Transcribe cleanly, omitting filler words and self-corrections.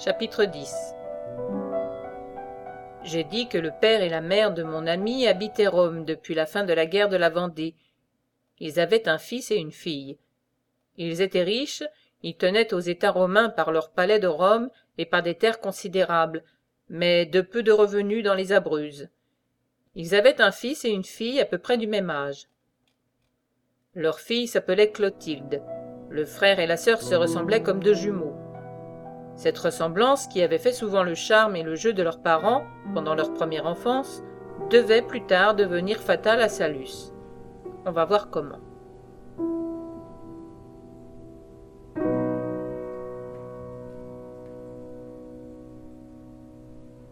Chapitre 10. J'ai dit que le père et la mère de mon ami habitaient Rome depuis la fin de la guerre de la Vendée. Ils avaient un fils et une fille. Ils étaient riches, ils tenaient aux États romains par leur palais de Rome et par des terres considérables, mais de peu de revenus dans les Abruzzes. Ils avaient un fils et une fille à peu près du même âge. Leur fille s'appelait Clotilde. Le frère et la sœur se ressemblaient comme deux jumeaux. Cette ressemblance, qui avait fait souvent le charme et le jeu de leurs parents pendant leur première enfance, devait plus tard devenir fatale à Saluce. On va voir comment.